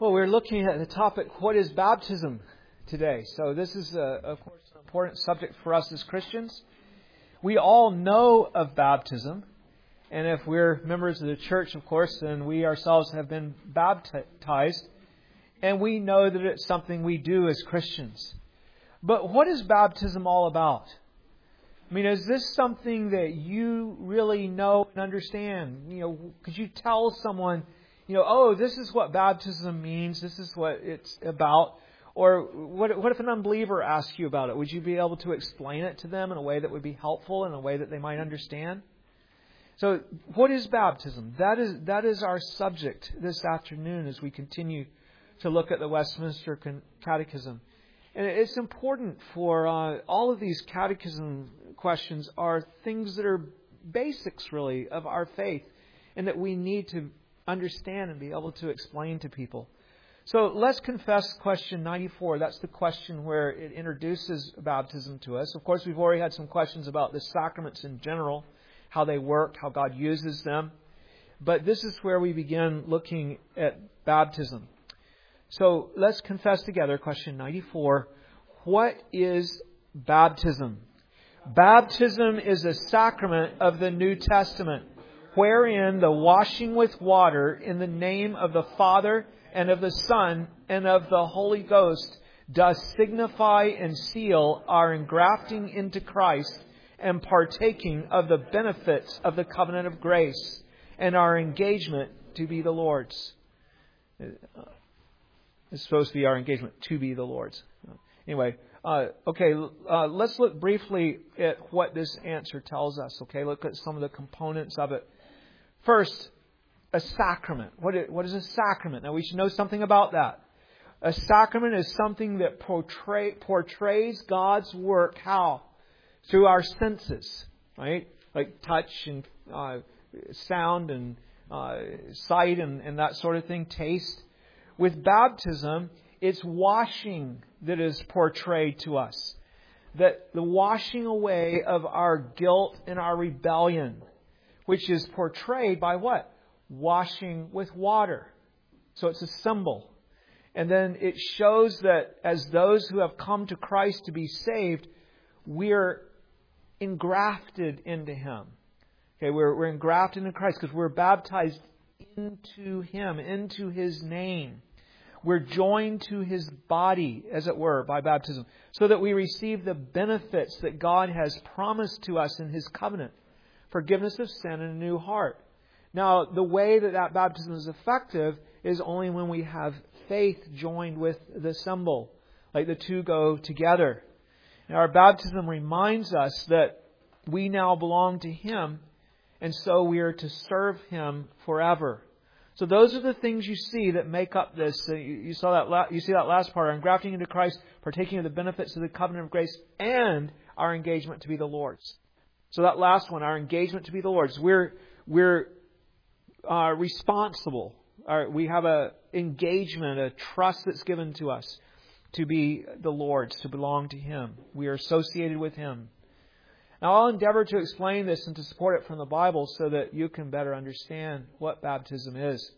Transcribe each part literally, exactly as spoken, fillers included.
Well, we're looking at the topic, what is baptism, today? So this is, a, of course, an important subject for us as Christians. We all know of baptism, and if we're members of the church, of course, then we ourselves have been baptized, and we know that it's something we do as Christians. But what is baptism all about? I mean, is this something that you really know and understand? You know, could you tell someone, you know, oh, this is what baptism means, this is what it's about? Or what, what if an unbeliever asks you about it? Would you be able to explain it to them in a way that would be helpful, in a way that they might understand? So, what is baptism? That is that is our subject this afternoon as we continue to look at the Westminster Catechism. And it's important for uh, all of these catechism questions are things that are basics, really, of our faith, and that we need to understand and be able to explain to people. So let's confess question ninety-four. That's the question where it introduces baptism to us. Of course, we've already had some questions about the sacraments in general, how they work, how God uses them. But this is where we begin looking at baptism. So let's confess together question ninety-four. What is baptism? Baptism is a sacrament of the New Testament, wherein the washing with water in the name of the Father and of the Son and of the Holy Ghost does signify and seal our engrafting into Christ and partaking of the benefits of the covenant of grace and our engagement to be the Lord's. It's supposed to be our engagement to be the Lord's. Anyway, uh, okay, uh, let's look briefly at what this answer tells us. Okay, look at some of the components of it. First, a sacrament. What is, what is a sacrament? Now, we should know something about that. A sacrament is something that portray, portrays God's work. How? Through our senses, right? Like touch and uh, sound and uh, sight and, and that sort of thing, taste. With baptism, it's washing that is portrayed to us. That the washing away of our guilt and our rebellion, which is portrayed by what? Washing with water. So it's a symbol. And then it shows that as those who have come to Christ to be saved, we're engrafted into Him. Okay, we're, we're engrafted into Christ because we're baptized into Him, into His name. We're joined to His body, as it were, by baptism, so that we receive the benefits that God has promised to us in His covenant. Forgiveness of sin and a new heart. Now, the way that that baptism is effective is only when we have faith joined with the symbol. Like the two go together. And our baptism reminds us that we now belong to Him, and so we are to serve Him forever. So those are the things you see that make up this. Uh, you, you saw that. La- you see that last part: our engrafting into Christ, partaking of the benefits of the covenant of grace, and our engagement to be the Lord's. So that last one, our engagement to be the Lord's, we're we're uh, responsible. Our, we have a engagement, a trust that's given to us to be the Lord's, to belong to Him. We are associated with Him. Now, I'll endeavor to explain this and to support it from the Bible so that you can better understand what baptism is.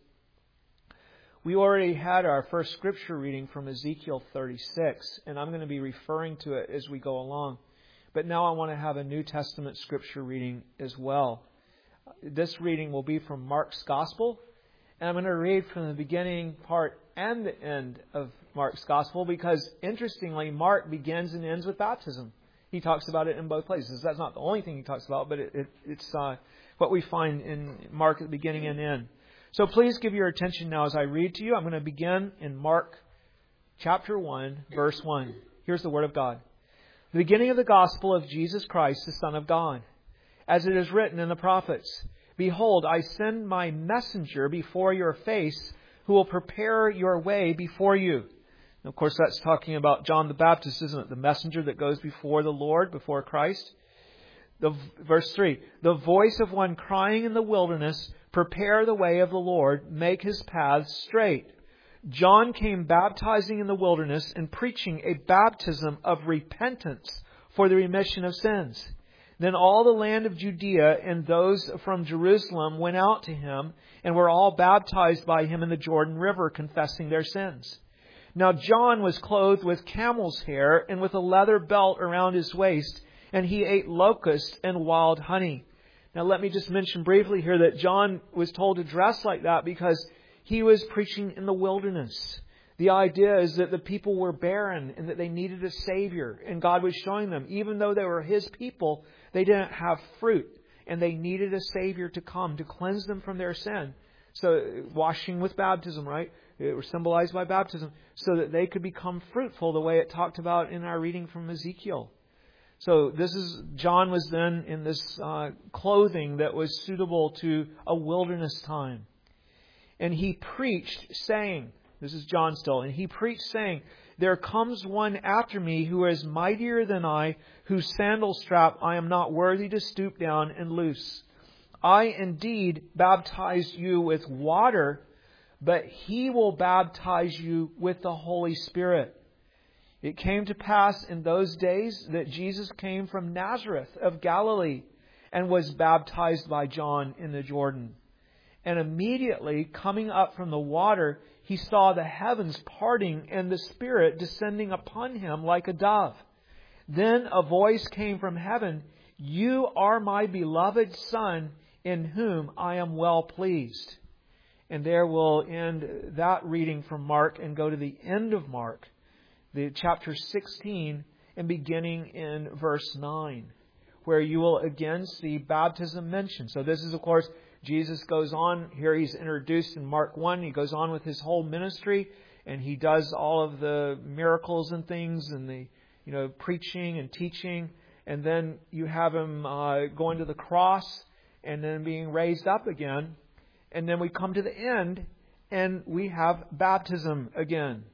We already had our first scripture reading from Ezekiel thirty-six, and I'm going to be referring to it as we go along. But now I want to have a New Testament scripture reading as well. This reading will be from Mark's Gospel, and I'm going to read from the beginning part and the end of Mark's Gospel because, interestingly, Mark begins and ends with baptism. He talks about it in both places. That's not the only thing he talks about, but it, it, it's uh, what we find in Mark at the beginning and end. So please give your attention now as I read to you. I'm going to begin in Mark chapter one, verse one. Here's the Word of God. The beginning of the gospel of Jesus Christ, the Son of God. As it is written in the prophets, Behold, I send my messenger before your face, who will prepare your way before you. And of course, that's talking about John the Baptist, isn't it? The messenger that goes before the Lord, before Christ. The, verse three, the voice of one crying in the wilderness, prepare the way of the Lord, make His paths straight. John came baptizing in the wilderness and preaching a baptism of repentance for the remission of sins. Then all the land of Judea and those from Jerusalem went out to him and were all baptized by him in the Jordan River, confessing their sins. Now John was clothed with camel's hair and with a leather belt around his waist, and he ate locusts and wild honey. Now let me just mention briefly here that John was told to dress like that because he was preaching in the wilderness. The idea is that the people were barren and that they needed a Savior. And God was showing them, even though they were His people, they didn't have fruit. And they needed a Savior to come to cleanse them from their sin. So washing with baptism, right? It was symbolized by baptism. So that they could become fruitful the way it talked about in our reading from Ezekiel. So this is, John was then in this uh, clothing that was suitable to a wilderness time. And he preached saying, this is John still, and he preached saying, "There comes one after me who is mightier than I, whose sandal strap I am not worthy to stoop down and loose. I indeed baptize you with water, but he will baptize you with the Holy Spirit." It came to pass in those days that Jesus came from Nazareth of Galilee and was baptized by John in the Jordan. And immediately coming up from the water, he saw the heavens parting and the Spirit descending upon him like a dove. Then a voice came from heaven, "You are my beloved Son, in whom I am well pleased." And there we'll end that reading from Mark and go to the end of Mark, the chapter sixteen, and beginning in verse nine, where you will again see baptism mentioned. So this is, of course, Jesus goes on. Here he's introduced in Mark one. He goes on with his whole ministry, and he does all of the miracles and things, and the you know preaching and teaching. And then you have him uh, going to the cross, and then being raised up again. And then we come to the end, and we have baptism again.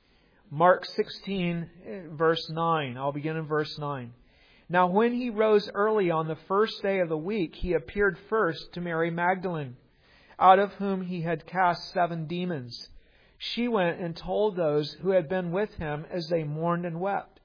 Mark sixteen, verse nine. I'll begin in verse nine. "Now when he rose early on the first day of the week, he appeared first to Mary Magdalene, out of whom he had cast seven demons. She went and told those who had been with him as they mourned and wept.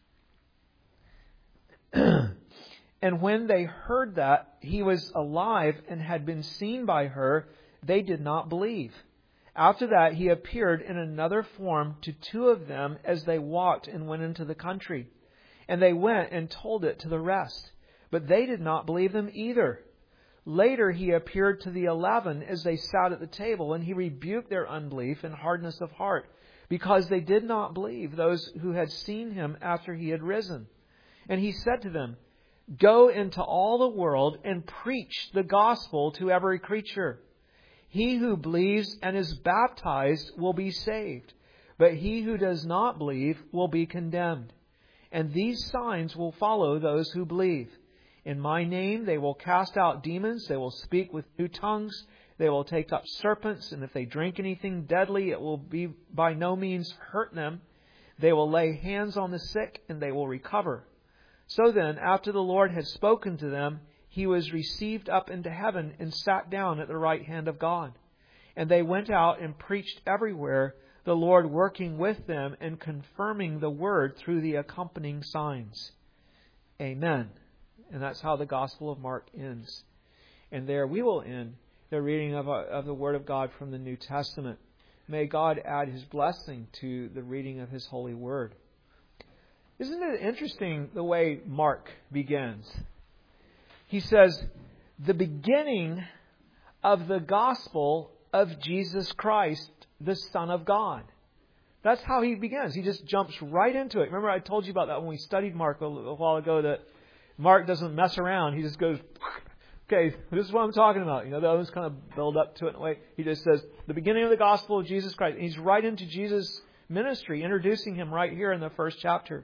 And when they heard that he was alive and had been seen by her, they did not believe. After that he appeared in another form to two of them as they walked and went into the country. And they went and told it to the rest. But they did not believe them either. Later he appeared to the eleven as they sat at the table, and he rebuked their unbelief and hardness of heart, because they did not believe those who had seen him after he had risen. And he said to them, "Go into all the world and preach the gospel to every creature. He who believes and is baptized will be saved, but he who does not believe will be condemned. And these signs will follow those who believe. In my name they will cast out demons, they will speak with new tongues, they will take up serpents, and if they drink anything deadly, it will be by no means hurt them. They will lay hands on the sick, and they will recover." So then, after the Lord had spoken to them, he was received up into heaven and sat down at the right hand of God. And they went out and preached everywhere, the Lord working with them and confirming the word through the accompanying signs. Amen. And that's how the Gospel of Mark ends. And there we will end the reading of, of the Word of God from the New Testament. May God add His blessing to the reading of His holy Word. Isn't it interesting the way Mark begins? He says, "The beginning of the gospel of Jesus Christ, the Son of God." That's how he begins. He just jumps right into it. Remember I told you about that when we studied Mark a, a while ago, that Mark doesn't mess around. He just goes, okay, this is what I'm talking about. You know, the others kind of build up to it in a way. He just says, the beginning of the gospel of Jesus Christ. And he's right into Jesus' ministry, introducing him right here in the first chapter.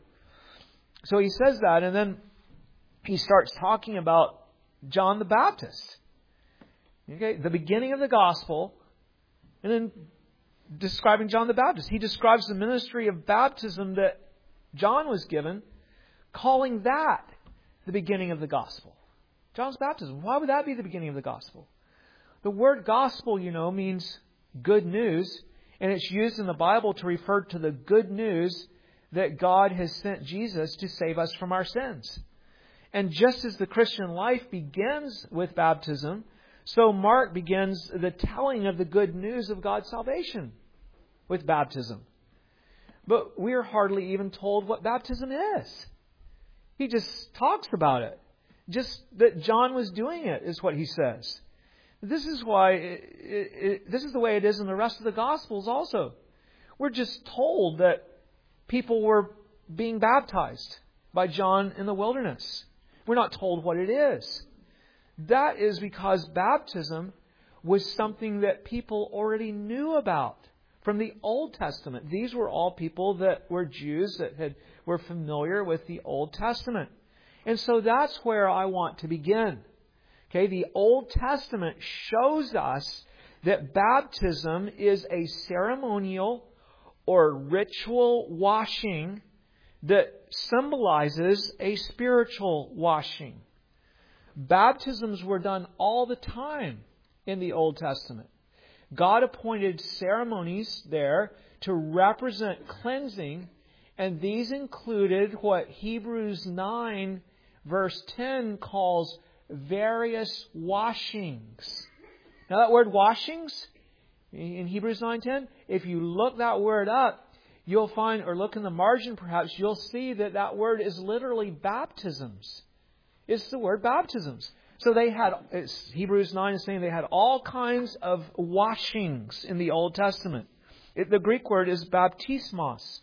So he says that, and then he starts talking about John the Baptist. Okay, the beginning of the gospel, and then describing John the Baptist. He describes the ministry of baptism that John was given, calling that the beginning of the gospel. John's baptism. Why would that be the beginning of the gospel? The word gospel, you know, means good news, and it's used in the Bible to refer to the good news that God has sent Jesus to save us from our sins. And just as the Christian life begins with baptism, so Mark begins the telling of the good news of God's salvation with baptism. But we are hardly even told what baptism is. He just talks about it. Just that John was doing it is what he says. This is why, it, it, it, this is the way it is in the rest of the Gospels also. We're just told that people were being baptized by John in the wilderness. We're not told what it is. That is because baptism was something that people already knew about from the Old Testament. These were all people that were Jews that had were familiar with the Old Testament. And so that's where I want to begin. Okay, the Old Testament shows us that baptism is a ceremonial or ritual washing that symbolizes a spiritual washing. Baptisms were done all the time in the Old Testament. God appointed ceremonies there to represent cleansing, and these included what Hebrews nine verse ten calls various washings. Now that word washings in Hebrews nine ten, if you look that word up, you'll find, or look in the margin perhaps, you'll see that that word is literally baptisms. It's the word baptisms. So they had, Hebrews nine is saying they had all kinds of washings in the Old Testament. It, the Greek word is baptismos.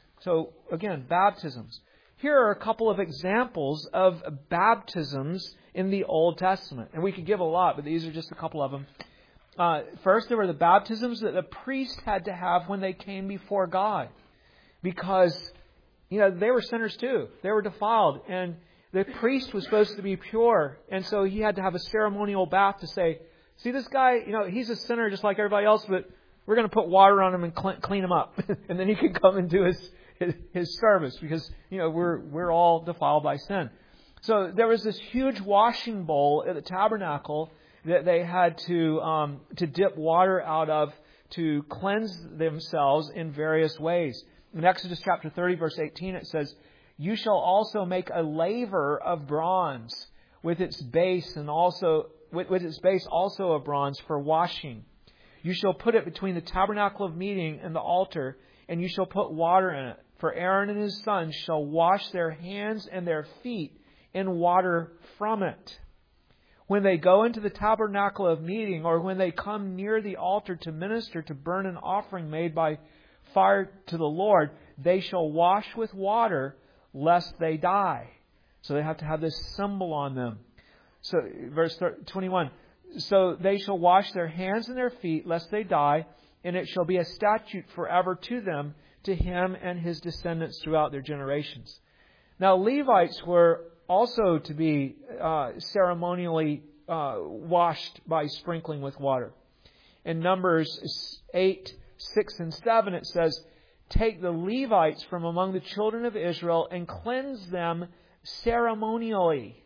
So again, baptisms. Here are a couple of examples of baptisms in the Old Testament. And we could give a lot, but these are just a couple of them. Uh, first, there were the baptisms that the priest had to have when they came before God. Because, you know, they were sinners too. They were defiled. And the priest was supposed to be pure. And so he had to have a ceremonial bath to say, see this guy, you know, he's a sinner just like everybody else, but we're going to put water on him and clean him up. And then he can come and do his, his, his service because, you know, we're, we're all defiled by sin. So there was this huge washing bowl at the tabernacle that they had to um, to dip water out of to cleanse themselves in various ways. In Exodus chapter thirty, verse eighteen, it says, "You shall also make a laver of bronze with its base and also with, with its base also of bronze for washing. You shall put it between the tabernacle of meeting and the altar, and you shall put water in it. For Aaron and his sons shall wash their hands and their feet in water from it. When they go into the tabernacle of meeting, or when they come near the altar to minister to burn an offering made by fire to the Lord, they shall wash with water, lest they die." So they have to have this symbol on them. So verse twenty-one, "So they shall wash their hands and their feet, lest they die, and it shall be a statute forever to them, to him and his descendants throughout their generations." Now Levites were also to be uh, ceremonially uh, washed by sprinkling with water. In Numbers eight, six, and seven, it says, "Take the Levites from among the children of Israel and cleanse them ceremonially,"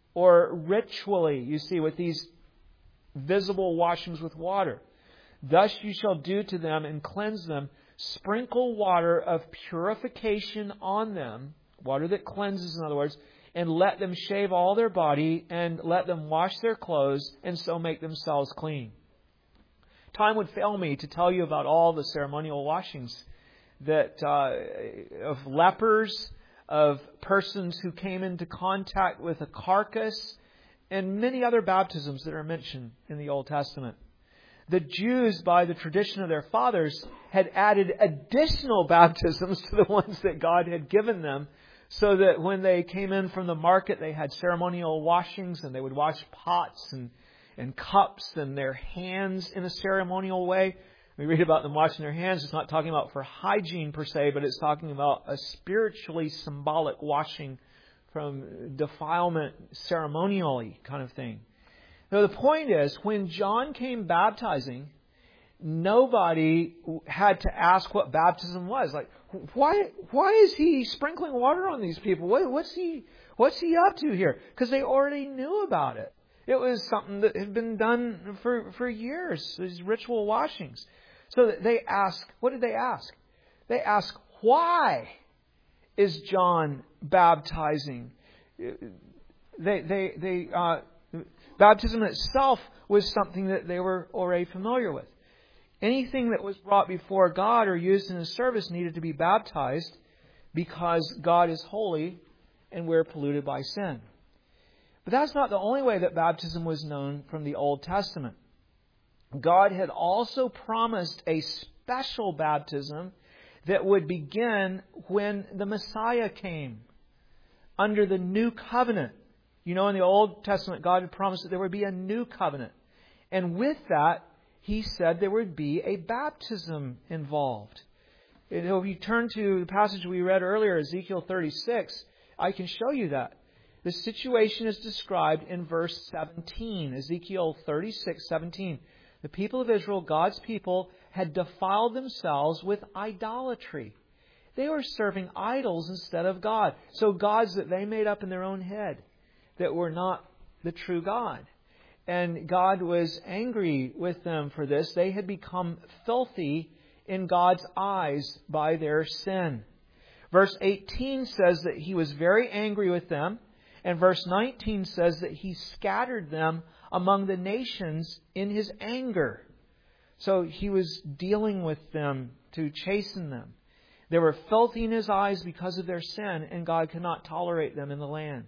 or ritually, you see, with these visible washings with water. "Thus you shall do to them and cleanse them. Sprinkle water of purification on them," water that cleanses, in other words, "and let them shave all their body, and let them wash their clothes, and so make themselves clean." Time would fail me to tell you about all the ceremonial washings that uh, of lepers, of persons who came into contact with a carcass, and many other baptisms that are mentioned in the Old Testament. The Jews, by the tradition of their fathers, had added additional baptisms to the ones that God had given them, so that when they came in from the market, they had ceremonial washings, and they would wash pots and, and cups and their hands in a ceremonial way. We read about them washing their hands. It's not talking about for hygiene per se, but it's talking about a spiritually symbolic washing from defilement, ceremonially kind of thing. Now the point is, when John came baptizing, nobody had to ask what baptism was. Like, why why is he sprinkling water on these people? What, what's he what's he up to here? Because they already knew about it. It was something that had been done for, for years, these ritual washings. So they ask, what did they ask? They ask, why is John baptizing? they, they, they, uh, baptism itself was something that they were already familiar with. Anything that was brought before God or used in His service needed to be baptized because God is holy and we're polluted by sin. But that's not the only way that baptism was known from the Old Testament. God had also promised a special baptism that would begin when the Messiah came under the new covenant. You know, in the Old Testament, God had promised that there would be a new covenant. And with that, He said there would be a baptism involved. And if you turn to the passage we read earlier, Ezekiel thirty-six, I can show you that. The situation is described in verse seventeen, Ezekiel thirty-six, seventeen. The people of Israel, God's people, had defiled themselves with idolatry. They were serving idols instead of God. So gods that they made up in their own head that were not the true God. And God was angry with them for this. They had become filthy in God's eyes by their sin. Verse eighteen says that He was very angry with them. And verse nineteen says that He scattered them among the nations in His anger. So He was dealing with them to chasten them. They were filthy in His eyes because of their sin, and God could not tolerate them in the land.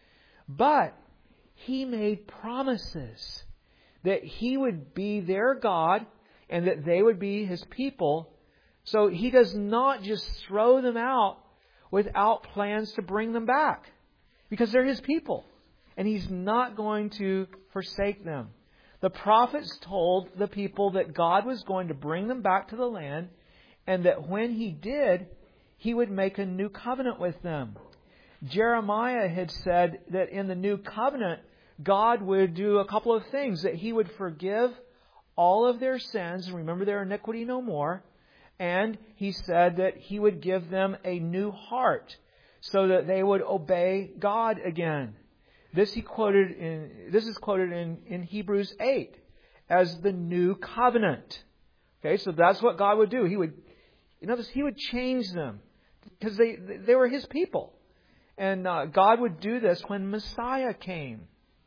But He made promises that He would be their God and that they would be His people. So He does not just throw them out without plans to bring them back, because they're His people. And He's not going to forsake them. The prophets told the people that God was going to bring them back to the land, and that when He did, He would make a new covenant with them. Jeremiah had said that in the new covenant, God would do a couple of things. That He would forgive all of their sins and remember their iniquity no more. And He said that He would give them a new heart so that they would obey God again. This he quoted in this is quoted in, in Hebrews eight as the new covenant. Okay, so that's what God would do. He would, you know, He would change them because they they were His people, and uh, God would do this when Messiah came.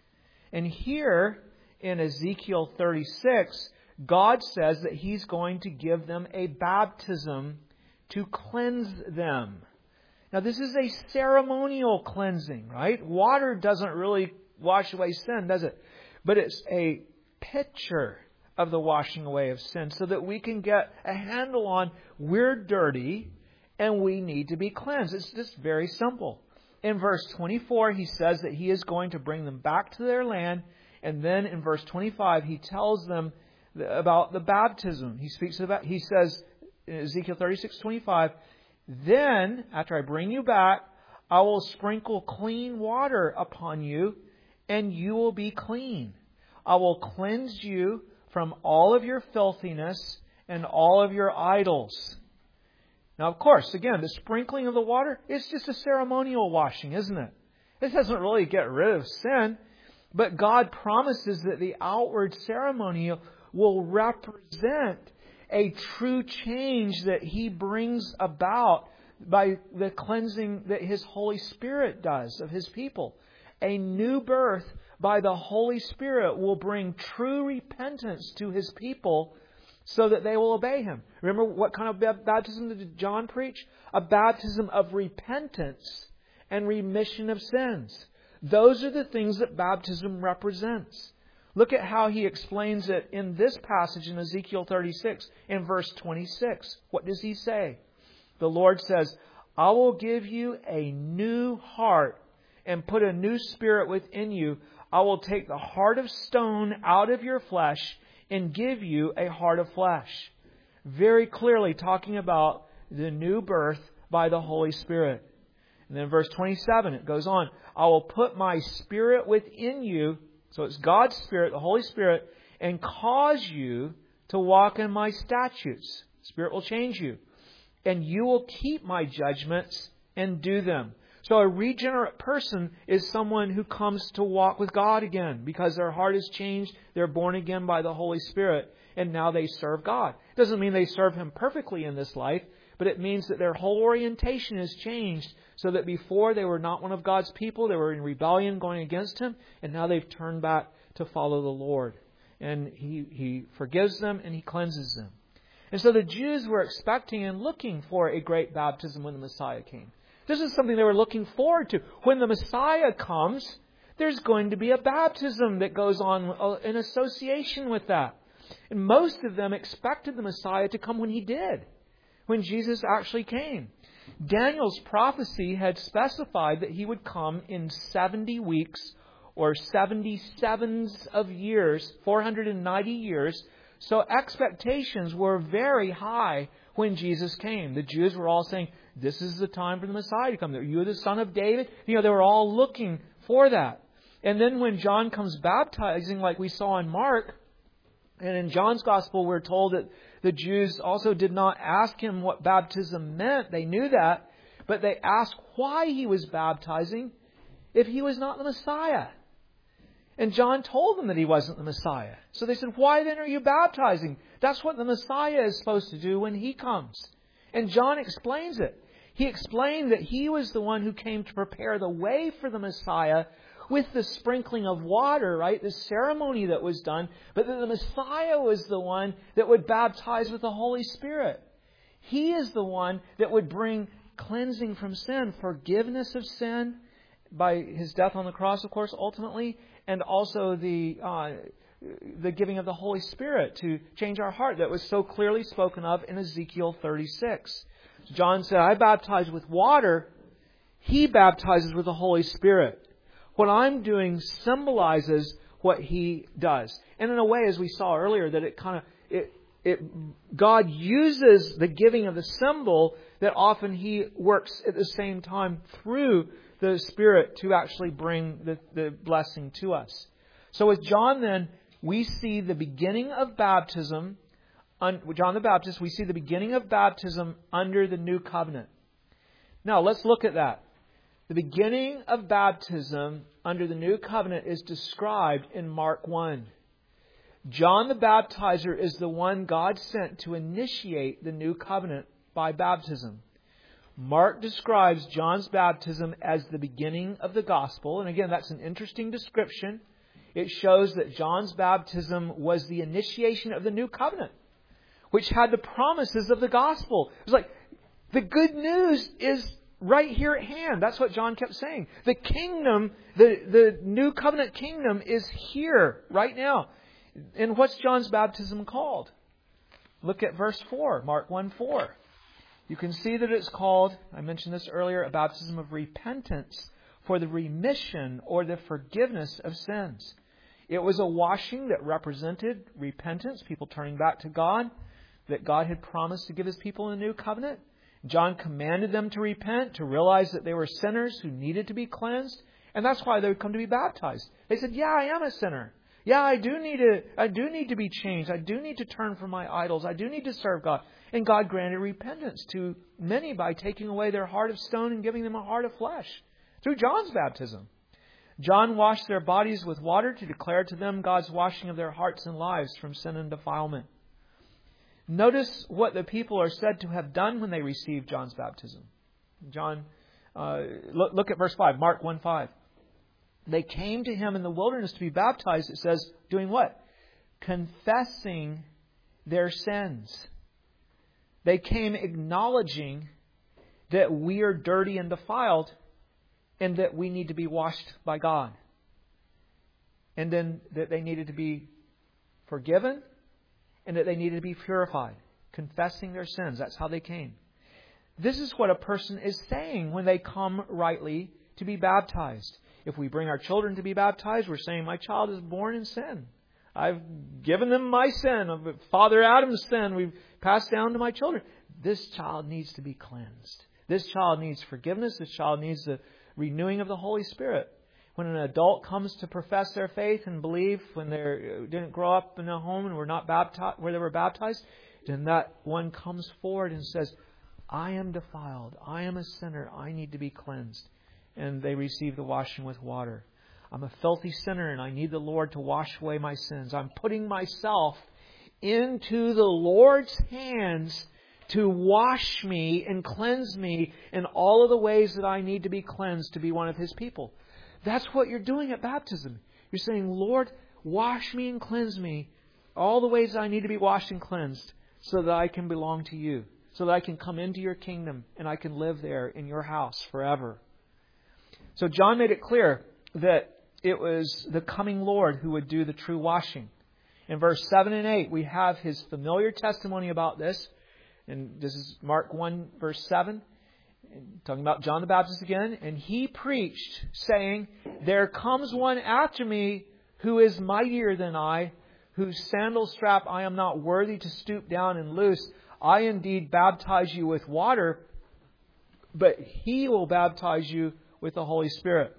And here in Ezekiel thirty-six, God says that He's going to give them a baptism to cleanse them. Now, this is a ceremonial cleansing, right? Water doesn't really wash away sin, does it? But it's a picture of the washing away of sin so that we can get a handle on we're dirty and we need to be cleansed. It's just very simple. In verse twenty-four, He says that He is going to bring them back to their land. And then in verse twenty-five, He tells them about the baptism. He speaks about, He says in Ezekiel thirty-six, twenty-five, "Then, after I bring you back, I will sprinkle clean water upon you, and you will be clean. I will cleanse you from all of your filthiness and all of your idols." Now, of course, again, the sprinkling of the water is just a ceremonial washing, isn't it? It doesn't really get rid of sin, but God promises that the outward ceremony will represent a true change that He brings about by the cleansing that His Holy Spirit does of His people. A new birth by the Holy Spirit will bring true repentance to His people so that they will obey Him. Remember what kind of baptism did John preach? A baptism of repentance and remission of sins. Those are the things that baptism represents. Look at how he explains it in this passage in Ezekiel thirty-six, in verse twenty-six. What does he say? The Lord says, "I will give you a new heart and put a new spirit within you. I will take the heart of stone out of your flesh and give you a heart of flesh." Very clearly talking about the new birth by the Holy Spirit. And then verse twenty-seven, it goes on, "I will put my spirit within you," so it's God's Spirit, the Holy Spirit, "and cause you to walk in my statutes." Spirit will change you. "And you will keep my judgments and do them." So a regenerate person is someone who comes to walk with God again because their heart is changed. They're born again by the Holy Spirit, and now they serve God. It doesn't mean they serve Him perfectly in this life, but it means that their whole orientation has changed, so that before they were not one of God's people, they were in rebellion going against Him, and now they've turned back to follow the Lord. And He, He forgives them and He cleanses them. And so the Jews were expecting and looking for a great baptism when the Messiah came. This is something they were looking forward to. When the Messiah comes, there's going to be a baptism that goes on in association with that. And most of them expected the Messiah to come when He did, when Jesus actually came. Daniel's prophecy had specified that He would come in seventy weeks or seventy-sevens of years, four hundred ninety years. So expectations were very high when Jesus came. The Jews were all saying, this is the time for the Messiah to come. You are the son of David. You know, they were all looking for that. And then when John comes baptizing, like we saw in Mark, and in John's Gospel, we're told that the Jews also did not ask Him what baptism meant. They knew that. But they asked why He was baptizing if He was not the Messiah. And John told them that He wasn't the Messiah. So they said, why then are you baptizing? That's what the Messiah is supposed to do when He comes. And John explains it. He explained that He was the one who came to prepare the way for the Messiah with the sprinkling of water, right? The ceremony that was done. But that the Messiah was the one that would baptize with the Holy Spirit. He is the one that would bring cleansing from sin, forgiveness of sin by His death on the cross, of course, ultimately, and also the uh, the giving of the Holy Spirit to change our heart that was so clearly spoken of in Ezekiel thirty-six. John said, I baptize with water. He baptizes with the Holy Spirit. What I'm doing symbolizes what He does. And in a way, as we saw earlier, that it kind of, it, it, God uses the giving of the symbol that often He works at the same time through the Spirit to actually bring the, the blessing to us. So with John then, we see the beginning of baptism, un, John the Baptist, we see the beginning of baptism under the new covenant. Now let's look at that. The beginning of baptism under the new covenant is described in Mark one. John the Baptizer is the one God sent to initiate the new covenant by baptism. Mark describes John's baptism as the beginning of the gospel. And again, that's an interesting description. It shows that John's baptism was the initiation of the new covenant, which had the promises of the gospel. It was like, the good news is right here at hand. That's what John kept saying. The kingdom, the, the new covenant kingdom is here right now. And what's John's baptism called? Look at verse four, Mark one four. You can see that it's called, I mentioned this earlier, a baptism of repentance for the remission or the forgiveness of sins. It was a washing that represented repentance, people turning back to God, that God had promised to give His people in the new covenant. John commanded them to repent, to realize that they were sinners who needed to be cleansed. And that's why they would come to be baptized. They said, yeah, I am a sinner. Yeah, I do need to, I do need to be changed. I do need to turn from my idols. I do need to serve God. And God granted repentance to many by taking away their heart of stone and giving them a heart of flesh through John's baptism. John washed their bodies with water to declare to them God's washing of their hearts and lives from sin and defilement. Notice what the people are said to have done when they received John's baptism. John, uh, look, look at verse five, Mark one five. They came to Him in the wilderness to be baptized, it says, doing what? Confessing their sins. They came acknowledging that we are dirty and defiled and that we need to be washed by God. And then that they needed to be forgiven and that they needed to be purified. Confessing their sins. That's how they came. This is what a person is saying when they come rightly to be baptized. If we bring our children to be baptized, we're saying, my child is born in sin. I've given them my sin. Of Father Adam's sin we've passed down to my children. This child needs to be cleansed. This child needs forgiveness. This child needs the renewing of the Holy Spirit. When an adult comes to profess their faith and believe, when they didn't grow up in a home and were not baptized, where they were baptized, then that one comes forward and says, I am defiled. I am a sinner. I need to be cleansed. And they receive the washing with water. I'm a filthy sinner and I need the Lord to wash away my sins. I'm putting myself into the Lord's hands to wash me and cleanse me in all of the ways that I need to be cleansed to be one of His people. That's what you're doing at baptism. You're saying, Lord, wash me and cleanse me all the ways I need to be washed and cleansed so that I can belong to You, so that I can come into Your kingdom and I can live there in Your house forever. So John made it clear that it was the coming Lord who would do the true washing. In verse seven and eight, we have His familiar testimony about this. And this is Mark one, verse seven. Talking about John the Baptist again. And he preached, saying, there comes one after me who is mightier than I, whose sandal strap I am not worthy to stoop down and loose. I indeed baptize you with water, but He will baptize you with the Holy Spirit.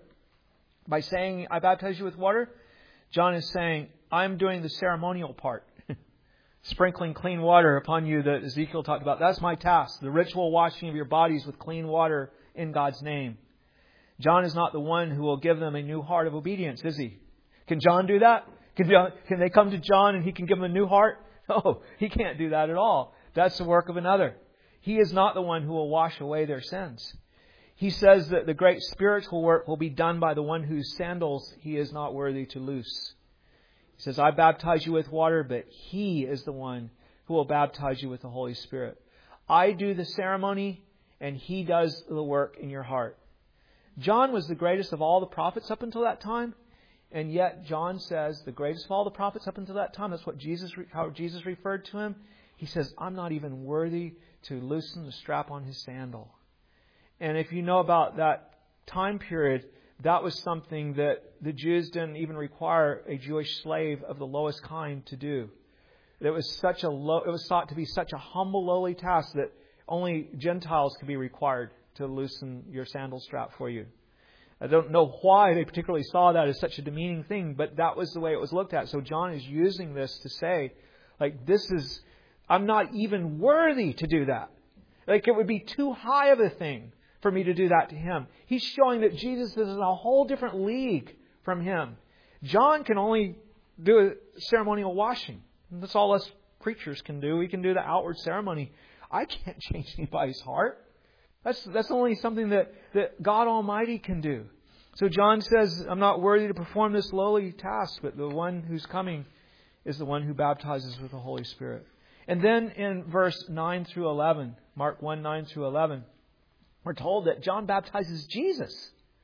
By saying, I baptize you with water, John is saying, I'm doing the ceremonial part. Sprinkling clean water upon you that Ezekiel talked about. That's my task. The ritual washing of your bodies with clean water in God's name. John is not the one who will give them a new heart of obedience, is he? Can John do that? Can, John, can they come to John and he can give them a new heart? No, he can't do that at all. That's the work of another. He is not the one who will wash away their sins. He says that the great spiritual work will be done by the one whose sandals he is not worthy to loose. He says, I baptize you with water, but He is the one who will baptize you with the Holy Spirit. I do the ceremony, and He does the work in your heart. John was the greatest of all the prophets up until that time, and yet John says the greatest of all the prophets up until that time. That's what Jesus, how Jesus referred to him. He says, I'm not even worthy to loosen the strap on His sandal. And if you know about that time period, that was something that the Jews didn't even require a Jewish slave of the lowest kind to do. It was such a low, it was thought to be such a humble, lowly task that only Gentiles could be required to loosen your sandal strap for you. I don't know why they particularly saw that as such a demeaning thing, but that was the way it was looked at. So John is using this to say, like, this is, I'm not even worthy to do that. Like, it would be too high of a thing for me to do that to Him. He's showing that Jesus is in a whole different league from him. John can only do a ceremonial washing. That's all us preachers can do. We can do the outward ceremony. I can't change anybody's heart. That's that's only something that, that God Almighty can do. So John says, I'm not worthy to perform this lowly task, but the one who's coming is the one who baptizes with the Holy Spirit. And then in verse nine through eleven, Mark one, nine through eleven, we're told that John baptizes Jesus.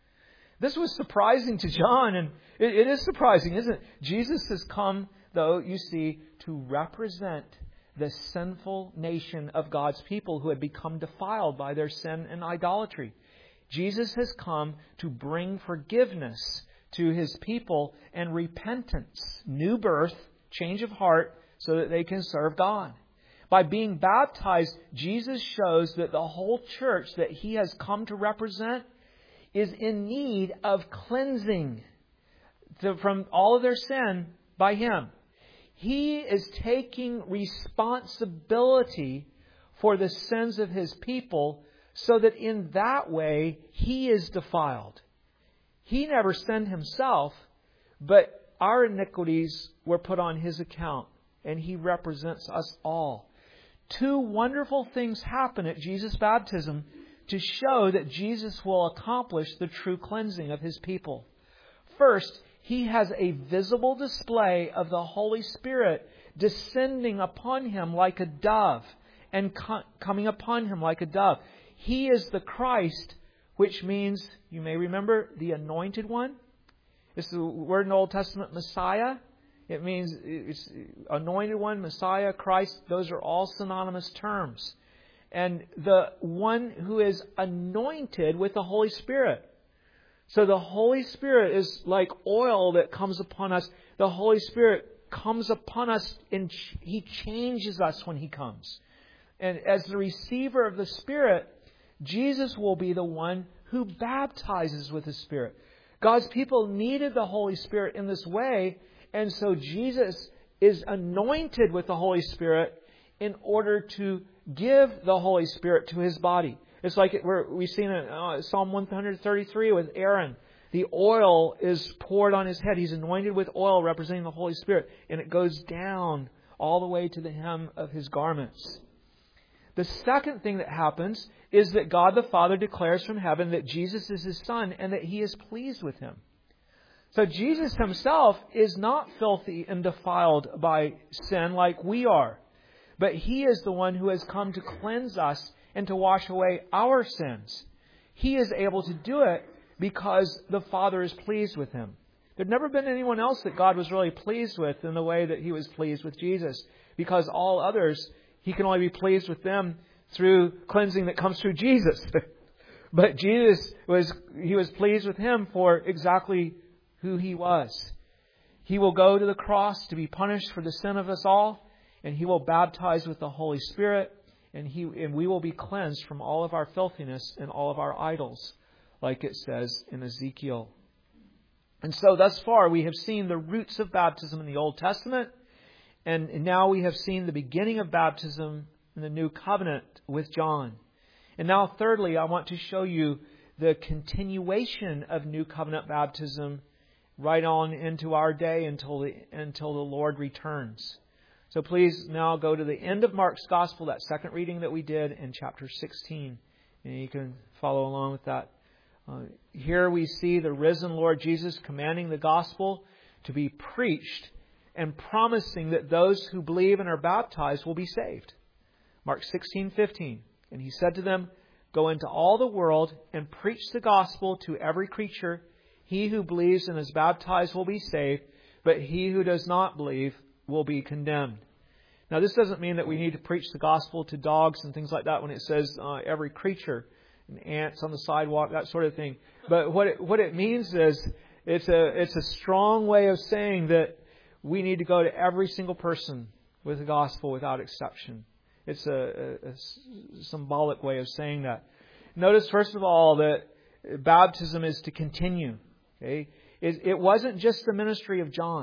This was surprising to John, and it, it is surprising, isn't it? Jesus has come, though, you see, to represent the sinful nation of God's people who had become defiled by their sin and idolatry. Jesus has come to bring forgiveness to His people and repentance, new birth, change of heart, so that they can serve God. By being baptized, Jesus shows that the whole church that He has come to represent is in need of cleansing to, from all of their sin by Him. He is taking responsibility for the sins of His people so that in that way He is defiled. He never sinned Himself, but our iniquities were put on His account, and He represents us all. Two wonderful things happen at Jesus' baptism to show that Jesus will accomplish the true cleansing of His people. First, He has a visible display of the Holy Spirit descending upon Him like a dove and co- coming upon Him like a dove. He is the Christ, which means, you may remember, the Anointed One. It's the word in the Old Testament, Messiah. It means it's Anointed One, Messiah, Christ. Those are all synonymous terms. And the one who is anointed with the Holy Spirit. So the Holy Spirit is like oil that comes upon us. The Holy Spirit comes upon us and He changes us when He comes. And as the receiver of the Spirit, Jesus will be the one who baptizes with the Spirit. God's people needed the Holy Spirit in this way, and so Jesus is anointed with the Holy Spirit in order to give the Holy Spirit to His body. It's like it, we're, we've seen in uh, Psalm one thirty-three with Aaron. The oil is poured on his head. He's anointed with oil representing the Holy Spirit, and it goes down all the way to the hem of his garments. The second thing that happens is that God the Father declares from heaven that Jesus is His Son and that He is pleased with Him. So Jesus Himself is not filthy and defiled by sin like we are. But He is the one who has come to cleanse us and to wash away our sins. He is able to do it because the Father is pleased with Him. There'd never been anyone else that God was really pleased with in the way that He was pleased with Jesus. Because all others, He can only be pleased with them through cleansing that comes through Jesus. But Jesus was, He was pleased with Him for exactly who He was. He will go to the cross to be punished for the sin of us all, and He will baptize with the Holy Spirit, and He and we will be cleansed from all of our filthiness and all of our idols, like it says in Ezekiel. And so thus far we have seen the roots of baptism in the Old Testament, and now we have seen the beginning of baptism in the New Covenant with John. And now thirdly, I want to show you the continuation of New Covenant baptism right on into our day until the, until the Lord returns. So please now go to the end of Mark's Gospel, that second reading that we did in chapter sixteen. And you can follow along with that. Uh, here we see the risen Lord Jesus commanding the gospel to be preached and promising that those who believe and are baptized will be saved. Mark sixteen fifteen. And He said to them, "Go into all the world and preach the gospel to every creature. He who believes and is baptized will be saved, but he who does not believe will be condemned." Now, this doesn't mean that we need to preach the gospel to dogs and things like that when it says uh, every creature, and ants on the sidewalk, that sort of thing. But what it, what it means is it's a it's a strong way of saying that we need to go to every single person with the gospel without exception. It's a, a, a symbolic way of saying that. Notice, first of all, that baptism is to continue. Okay? It, it wasn't just the ministry of John,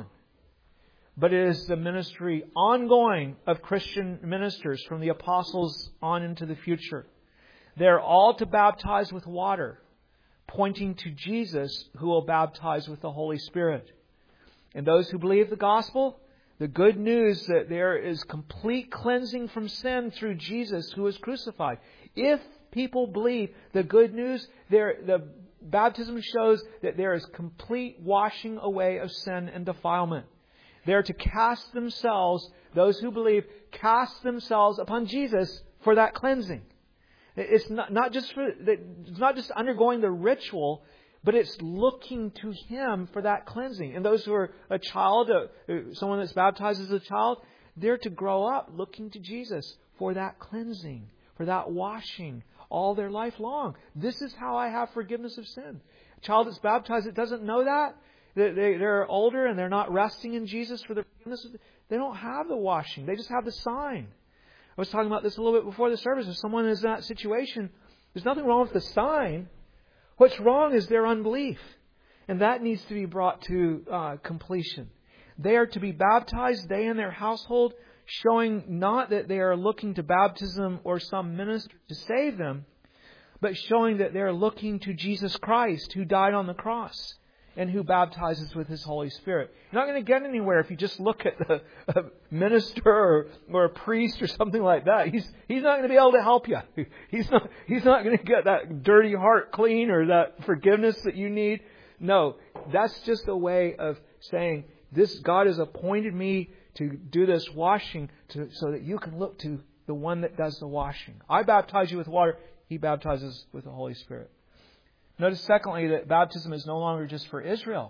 but it is the ministry ongoing of Christian ministers from the apostles on into the future. They're all to baptize with water, pointing to Jesus, who will baptize with the Holy Spirit. And those who believe the gospel, the good news that there is complete cleansing from sin through Jesus who was crucified. If people believe the good news, there the baptism shows that there is complete washing away of sin and defilement. They are to cast themselves, those who believe, cast themselves upon Jesus for that cleansing. It's not, not just for it's not just undergoing the ritual, but it's looking to Him for that cleansing. And those who are a child, uh, someone that's baptized as a child, they're to grow up looking to Jesus for that cleansing, for that washing all their life long. This is how I have forgiveness of sin. A child that's baptized that doesn't know that, they, they, they're older and they're not resting in Jesus for the forgiveness of, they don't have the washing. They just have the sign. I was talking about this a little bit before the service. If someone is in that situation, there's nothing wrong with the sign. What's wrong is their unbelief. And that needs to be brought to uh, completion. They are to be baptized, they and their household, showing not that they are looking to baptism or some minister to save them, but showing that they are looking to Jesus Christ, who died on the cross and who baptizes with His Holy Spirit. You're not going to get anywhere if you just look at the a minister or, or a priest or something like that. He's he's not going to be able to help you. He's not he's not going to get that dirty heart clean or that forgiveness that you need. No, that's just a way of saying, this God has appointed me to do this washing to, so that you can look to the one that does the washing. I baptize you with water. He baptizes with the Holy Spirit. Notice, secondly, that baptism is no longer just for Israel.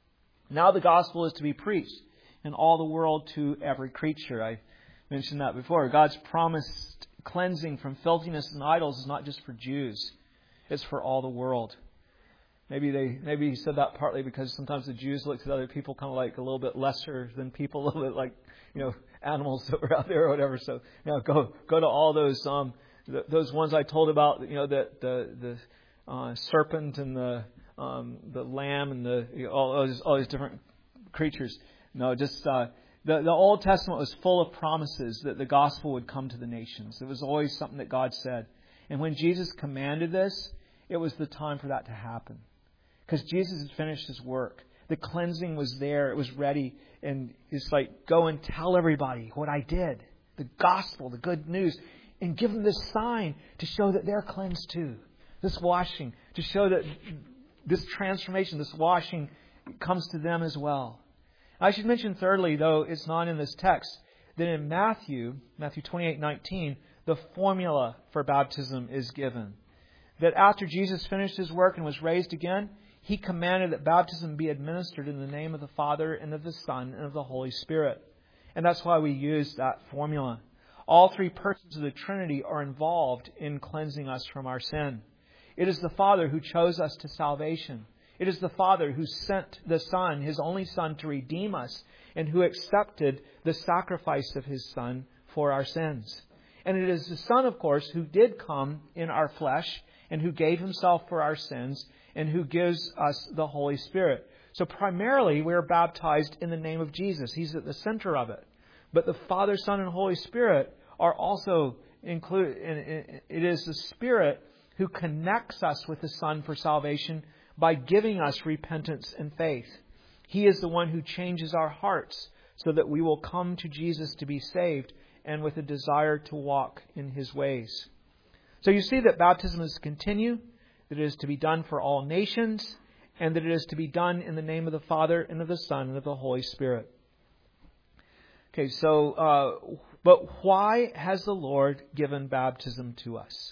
Now the gospel is to be preached in all the world to every creature. I mentioned that before. God's promised cleansing from filthiness and idols is not just for Jews. It's for all the world. Maybe they maybe He said that partly because sometimes the Jews looked at other people kind of like a little bit lesser than people, a little bit like, you know, animals that were out there or whatever. So, you know, go go to all those um th- those ones I told about, you know, that the the uh, serpent and the um, the lamb and the you know, all those all these different creatures. No, just uh, the the Old Testament was full of promises that the gospel would come to the nations. It was always something that God said, and when Jesus commanded this, it was the time for that to happen. Because Jesus had finished His work. The cleansing was there. It was ready. And it's like, go and tell everybody what I did. The gospel, the good news. and give them this sign to show that they're cleansed too. This washing, to show that this transformation, this washing comes to them as well. I should mention thirdly, though it's not in this text, that in Matthew, Matthew twenty-eight nineteen, the formula for baptism is given. That after Jesus finished His work and was raised again, He commanded that baptism be administered in the name of the Father and of the Son and of the Holy Spirit. And that's why we use that formula. All three persons of the Trinity are involved in cleansing us from our sin. It is the Father who chose us to salvation. It is the Father who sent the Son, His only Son, to redeem us and who accepted the sacrifice of His Son for our sins. And it is the Son, of course, who did come in our flesh and who gave Himself for our sins and who gives us the Holy Spirit. So primarily we are baptized in the name of Jesus. He's at the center of it. But the Father, Son, and Holy Spirit are also included. It is the Spirit who connects us with the Son for salvation by giving us repentance and faith. He is the one who changes our hearts so that we will come to Jesus to be saved and with a desire to walk in His ways. So you see that baptism is to continue, that it is to be done for all nations, and that it is to be done in the name of the Father and of the Son and of the Holy Spirit. Okay, so, uh, but why has the Lord given baptism to us?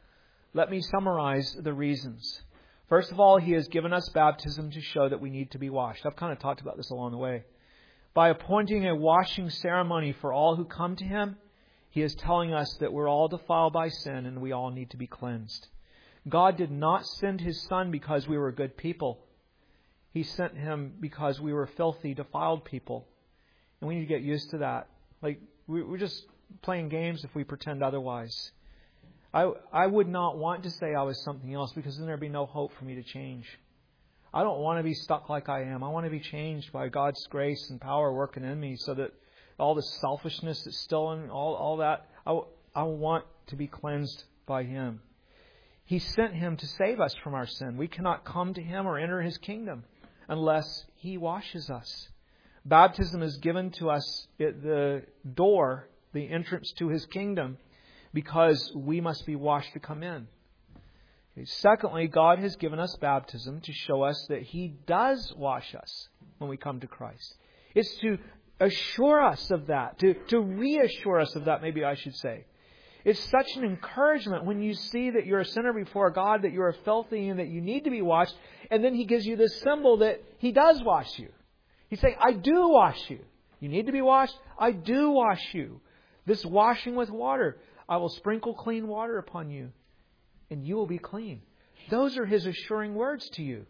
Let me summarize the reasons. First of all, He has given us baptism to show that we need to be washed. I've kind of talked about this along the way. By appointing a washing ceremony for all who come to Him, He is telling us that we're all defiled by sin and we all need to be cleansed. God did not send His Son because we were good people. He sent Him because we were filthy, defiled people. And we need to get used to that. Like, we're just playing games if we pretend otherwise. I, I would not want to say I was something else because then there'd be no hope for me to change. I don't want to be stuck like I am. I want to be changed by God's grace and power working in me so that all the selfishness that's still in, all, all that, I, I want to be cleansed by Him. He sent Him to save us from our sin. We cannot come to Him or enter His kingdom unless He washes us. Baptism is given to us at the door, the entrance to His kingdom, because we must be washed to come in. Okay. Secondly, God has given us baptism to show us that He does wash us when we come to Christ. It's to assure us of that, to, to reassure us of that, maybe I should say. It's such an encouragement when you see that you're a sinner before God, that you're filthy and that you need to be washed, and then He gives you this symbol that He does wash you. He's saying, I do wash you. You need to be washed? I do wash you. This washing with water. I will sprinkle clean water upon you, and you will be clean. Those are His assuring words to you.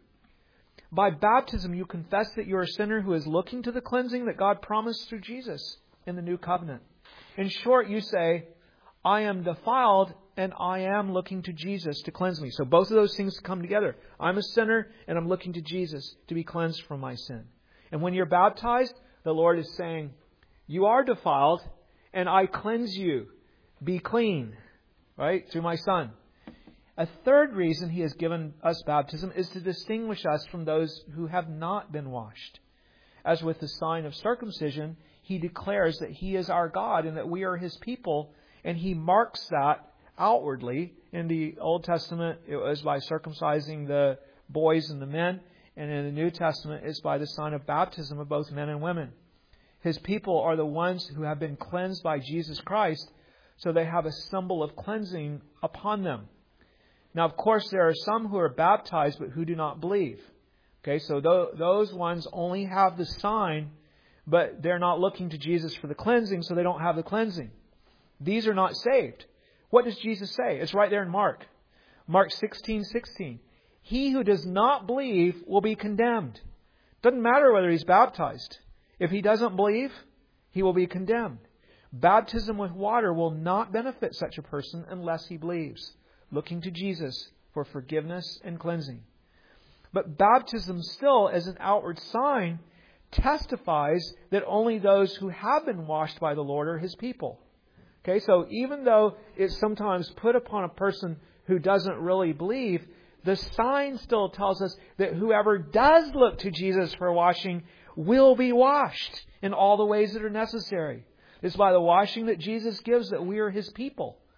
By baptism, you confess that you're a sinner who is looking to the cleansing that God promised through Jesus in the new covenant. In short, you say, I am defiled, and I am looking to Jesus to cleanse me. So both of those things come together. I'm a sinner, and I'm looking to Jesus to be cleansed from my sin. And when you're baptized, the Lord is saying, you are defiled, and I cleanse you. Be clean, right, through my Son. A third reason He has given us baptism is to distinguish us from those who have not been washed. As with the sign of circumcision, He declares that He is our God and that we are His people, and He marks that outwardly. In the Old Testament, it was by circumcising the boys and the men, and in the New Testament, it's by the sign of baptism of both men and women. His people are the ones who have been cleansed by Jesus Christ, so they have a symbol of cleansing upon them. Now, of course, there are some who are baptized but who do not believe. Okay, so th- those ones only have the sign, but they're not looking to Jesus for the cleansing, so they don't have the cleansing. These are not saved. What does Jesus say? It's right there in Mark. Mark sixteen sixteen. He who does not believe will be condemned. Doesn't matter whether he's baptized. If he doesn't believe, he will be condemned. Baptism with water will not benefit such a person unless he believes, looking to Jesus for forgiveness and cleansing. But baptism still, as an outward sign, testifies that only those who have been washed by the Lord are His people. Okay, so even though it's sometimes put upon a person who doesn't really believe, the sign still tells us that whoever does look to Jesus for washing will be washed in all the ways that are necessary. It's by the washing that Jesus gives that we are His people.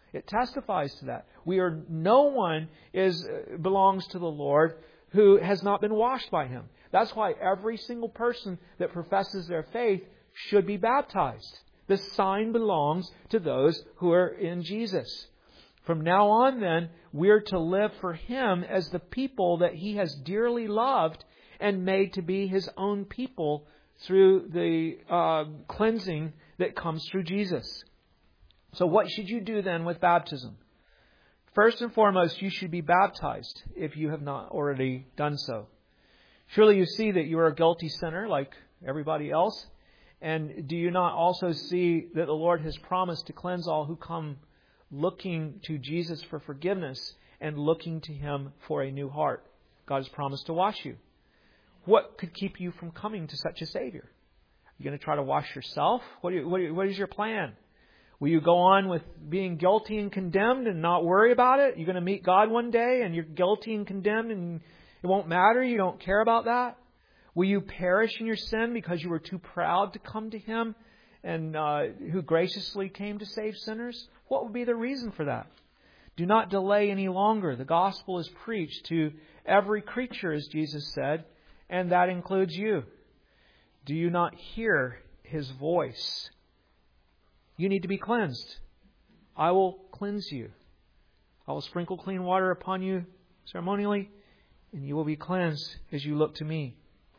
It testifies to that. We are, no one is belongs to the Lord who has not been washed by Him. That's why every single person that professes their faith should be baptized. The sign belongs to those who are in Jesus. From now on, then, we're to live for Him as the people that He has dearly loved and made to be His own people through the uh, cleansing that comes through Jesus. So what should you do then with baptism? First and foremost, you should be baptized if you have not already done so. Surely you see that you are a guilty sinner like everybody else. And do you not also see that the Lord has promised to cleanse all who come looking to Jesus for forgiveness and looking to Him for a new heart? God has promised to wash you. What could keep you from coming to such a Savior? Are you going to try to wash yourself? What, do you, what, do you, what is your plan? Will you go on with being guilty and condemned and not worry about it? You're going to meet God one day and you're guilty and condemned and it won't matter? You don't care about that? Will you perish in your sin because you were too proud to come to Him and uh, who graciously came to save sinners? What would be the reason for that? Do not delay any longer. The gospel is preached to every creature, as Jesus said, and that includes you. Do you not hear His voice? You need to be cleansed. I will cleanse you. I will sprinkle clean water upon you ceremonially, and you will be cleansed as you look to me.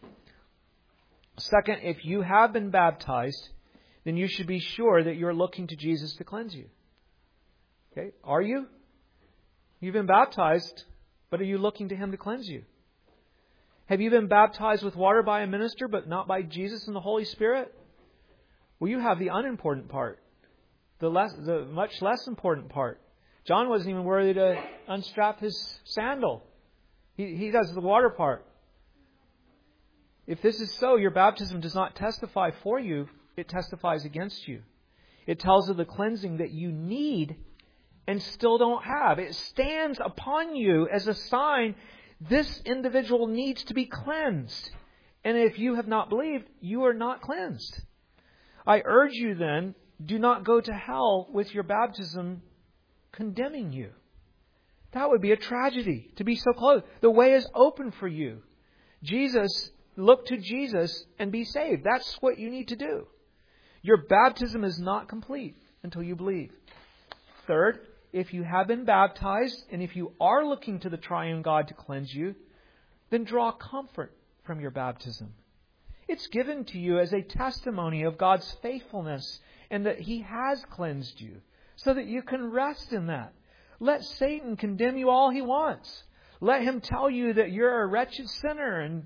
Second, if you have been baptized, then you should be sure that you're looking to Jesus to cleanse you. Okay? Are you? You've been baptized, but are you looking to Him to cleanse you? Have you been baptized with water by a minister, but not by Jesus and the Holy Spirit? Well, you have the unimportant part. The less, the much less important part. John wasn't even worthy to unstrap his sandal. He, he does the water part. If this is so, your baptism does not testify for you. It testifies against you. It tells of the cleansing that you need and still don't have. It stands upon you as a sign this individual needs to be cleansed. And if you have not believed, you are not cleansed. I urge you then, do not go to hell with your baptism condemning you. That would be a tragedy to be so close. The way is open for you. Jesus, look to Jesus and be saved. That's what you need to do. Your baptism is not complete until you believe. Third, if you have been baptized and if you are looking to the triune God to cleanse you, then draw comfort from your baptism. It's given to you as a testimony of God's faithfulness and that He has cleansed you so that you can rest in that. Let Satan condemn you all he wants. Let him tell you that you're a wretched sinner and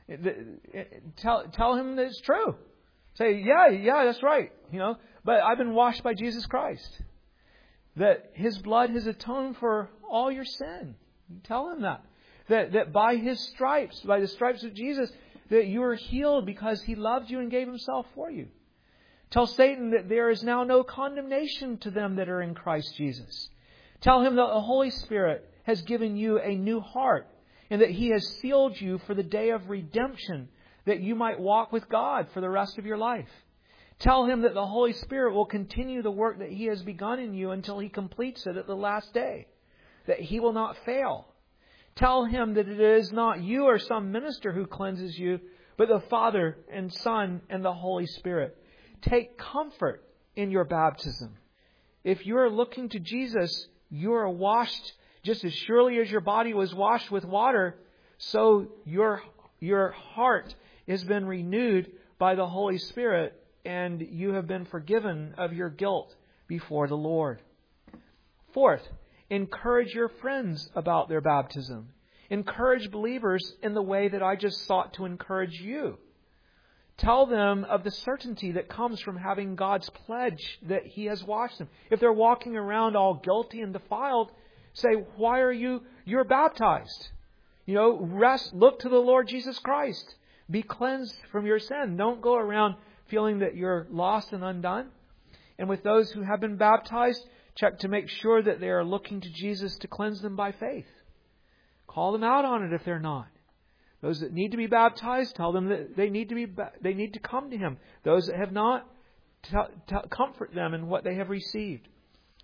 tell, tell him that it's true. Say, yeah, yeah, that's right. You know, but I've been washed by Jesus Christ. That His blood has atoned for all your sin. Tell him that. That, that by His stripes, by the stripes of Jesus, that you are healed because He loved you and gave Himself for you. Tell Satan that there is now no condemnation to them that are in Christ Jesus. Tell him that the Holy Spirit has given you a new heart and that He has sealed you for the day of redemption, that you might walk with God for the rest of your life. Tell him that the Holy Spirit will continue the work that He has begun in you until He completes it at the last day, that He will not fail. Tell him that it is not you or some minister who cleanses you, but the Father and Son and the Holy Spirit. Take comfort in your baptism. If you are looking to Jesus, you are washed just as surely as your body was washed with water, so your, your heart has been renewed by the Holy Spirit and you have been forgiven of your guilt before the Lord. Fourth, encourage your friends about their baptism. Encourage believers in the way that I just sought to encourage you. Tell them of the certainty that comes from having God's pledge that He has washed them. If they're walking around all guilty and defiled, say, why are you, you're baptized? You know, rest, look to the Lord Jesus Christ. Be cleansed from your sin. Don't go around feeling that you're lost and undone. And with those who have been baptized, check to make sure that they are looking to Jesus to cleanse them by faith. Call them out on it if they're not. Those that need to be baptized, tell them that they need to be they need to come to Him. Those that have not, t- t- comfort them in what they have received.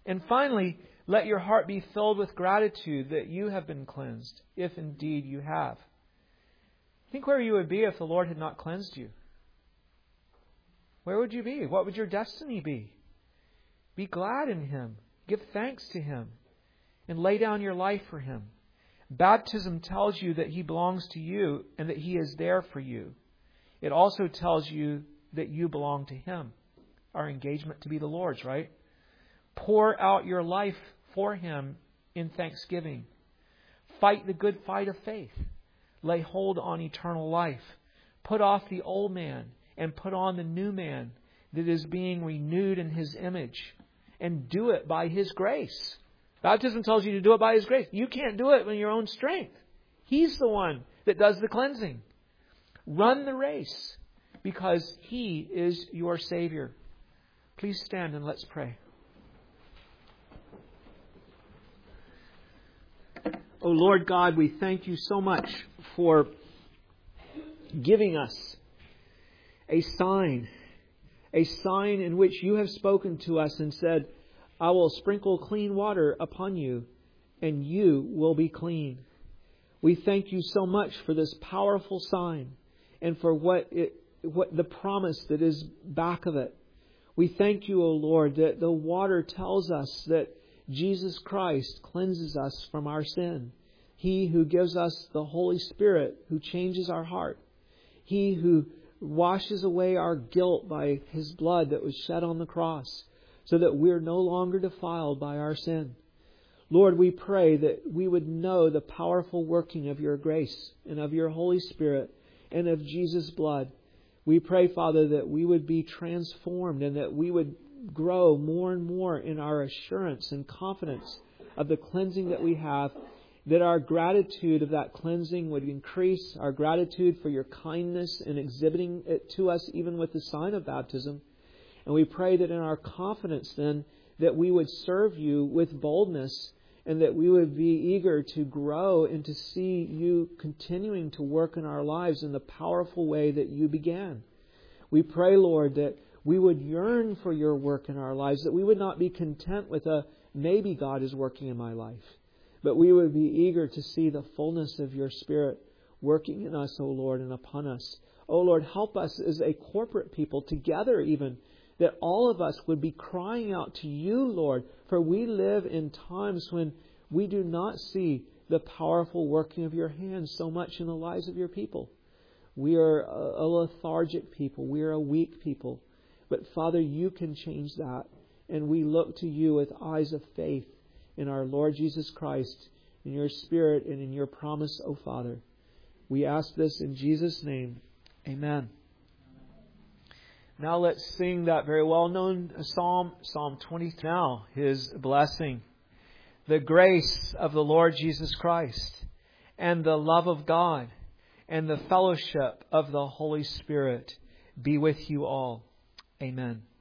And finally, let your heart be filled with gratitude that you have been cleansed, if indeed you have. Think where you would be if the Lord had not cleansed you. Where would you be? What would your destiny be? Be glad in Him. Give thanks to Him. And lay down your life for Him. Baptism tells you that He belongs to you and that He is there for you. It also tells you that you belong to Him. Our engagement to be the Lord's, right? Pour out your life for Him in thanksgiving. Fight the good fight of faith. Lay hold on eternal life. Put off the old man and put on the new man that is being renewed in His image. And do it by His grace. Baptism tells you to do it by His grace. You can't do it in your own strength. He's the one that does the cleansing. Run the race because He is your Savior. Please stand and let's pray. Oh Lord God, we thank You so much for giving us a sign, a sign in which You have spoken to us and said, I will sprinkle clean water upon you, and you will be clean. We thank You so much for this powerful sign and for what it, what the promise that is back of it. We thank You, O Lord, that the water tells us that Jesus Christ cleanses us from our sin. He who gives us the Holy Spirit, who changes our heart. He who washes away our guilt by His blood that was shed on the cross, so that we're no longer defiled by our sin. Lord, we pray that we would know the powerful working of Your grace and of Your Holy Spirit and of Jesus' blood. We pray, Father, that we would be transformed and that we would grow more and more in our assurance and confidence of the cleansing that we have, that our gratitude of that cleansing would increase, our gratitude for Your kindness in exhibiting it to us even with the sign of baptism. And we pray that in our confidence then, that we would serve You with boldness and that we would be eager to grow and to see You continuing to work in our lives in the powerful way that You began. We pray, Lord, that we would yearn for Your work in our lives, that we would not be content with a maybe God is working in my life, but we would be eager to see the fullness of Your Spirit working in us, O Lord, and upon us. O Lord, help us as a corporate people, together even, that all of us would be crying out to You, Lord, for we live in times when we do not see the powerful working of Your hands so much in the lives of Your people. We are a lethargic people. We are a weak people. But Father, You can change that. And we look to You with eyes of faith in our Lord Jesus Christ, in Your Spirit, and in Your promise, O Father. We ask this in Jesus' name. Amen. Now let's sing that very well-known psalm, Psalm twenty. Now, His blessing. The grace of the Lord Jesus Christ, and the love of God, and the fellowship of the Holy Spirit be with you all. Amen.